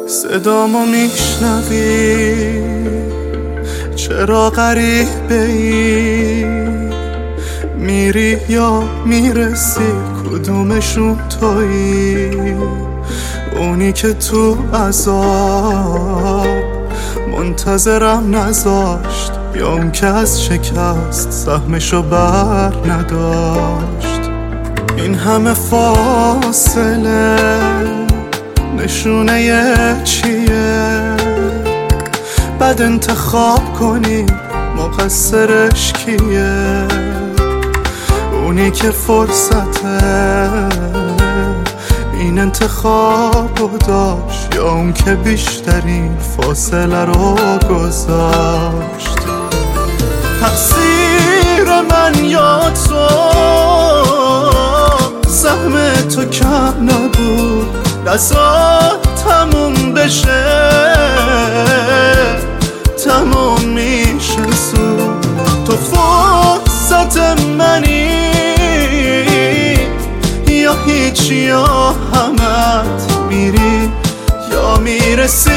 صدامو میشنوی؟ چرا غریبه ای؟ میری یا میرسی؟ کدومشون تویی؟ اونی که تو عذاب منتظرم نذاشت، یا اون که از شکست سهمشو بر نداشت؟ این همه فاصله نشونه چیه؟ بعد انتخاب کنی مقصرش کیه؟ اونی که فرصته این انتخابو داشت، یا اون که بیشترین فاصله رو گذاشت؟ تقصیر من یا تو؟ سهم تو کم نبود، نزار تموم بشه، تموم میشه زود. تو فرصت منی یا هیچی یا همت میری یا میرسی؟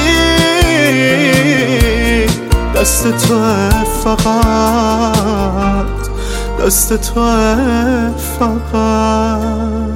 دست توه فقط، دست توه فقط.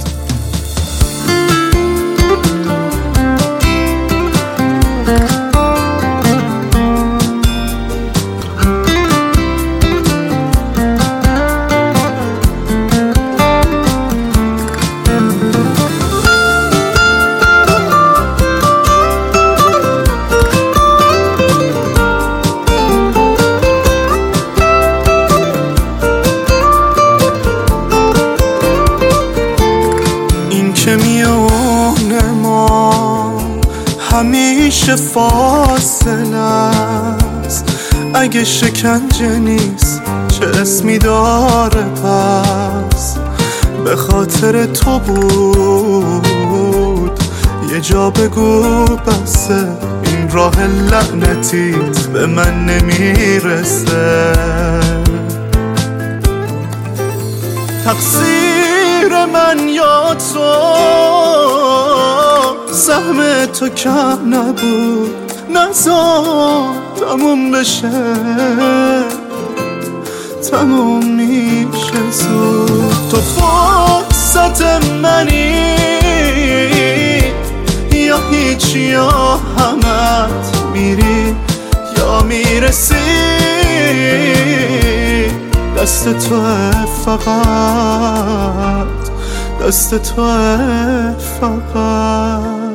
که میونه ما همیشه فاصله است. اگه شکنجه نیست چه اسمی داره پس؟ به خاطر تو بود یه جا بگو بسه، این راه لعنتیت به من نمیرسه. تقصیر من یا تو؟ سهم تو کم نبود، نزار تموم بشه، تموم میشه زود. تو فرصت منی یا هیچی یا همت میری یا میرسی؟ دست توه فقط، دست توه فقط.